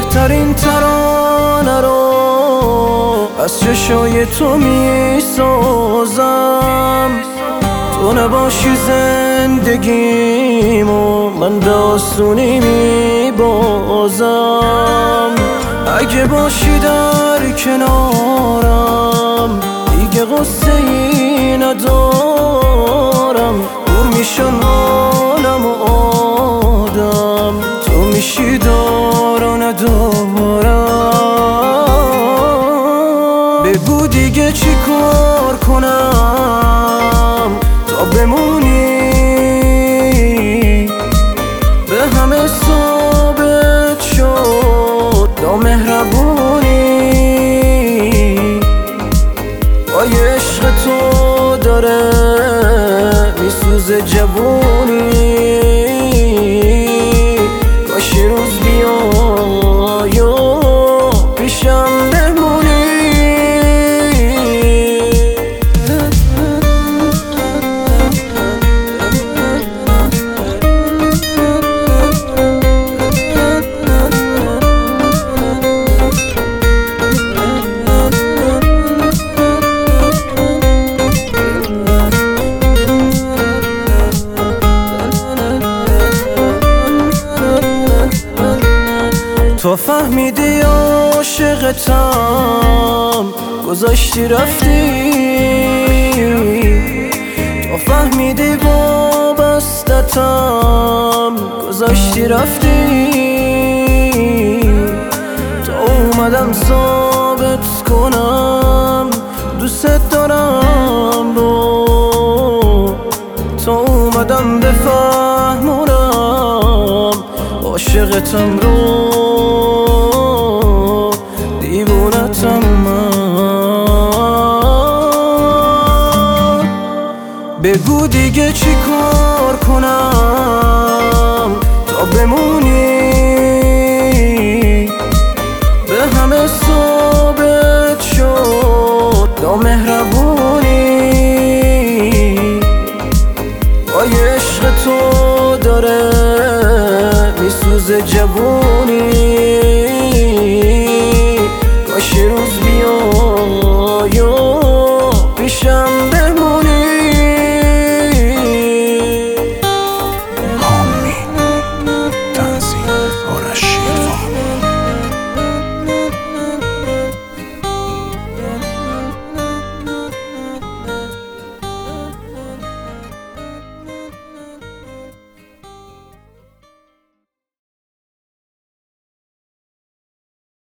بهترین ترانه رو از چشای تو می سازم. تو نباشی زندگیمو من به آسونی می بازم. اگه باشی در کنارم دیگه غصه ای ندارم. دور میشن عالم و آدم، تو میشی دار و ندارم. بگو دیگه چی کار کنم تا بمونی، به همه ثابت شد نامهربونی. وای عشق تو داره میسوزه جوونی. کاش یه روز بیای و پیشم بمونی. تو فهمیدی عاشقتم گذاشتی رفتی. تو فهمیدی وابستتم گذاشتی رفتی. تا اومدم ثابت کنم دوست دارم رو. تا اومدم بفهمونم عاشقتم رو. دیوونتم من. بگو دیگه چی کار کنم تا بمونی، به همه ثابت شد نامهربونی. وای عشق تو داره میسوزه جوونی.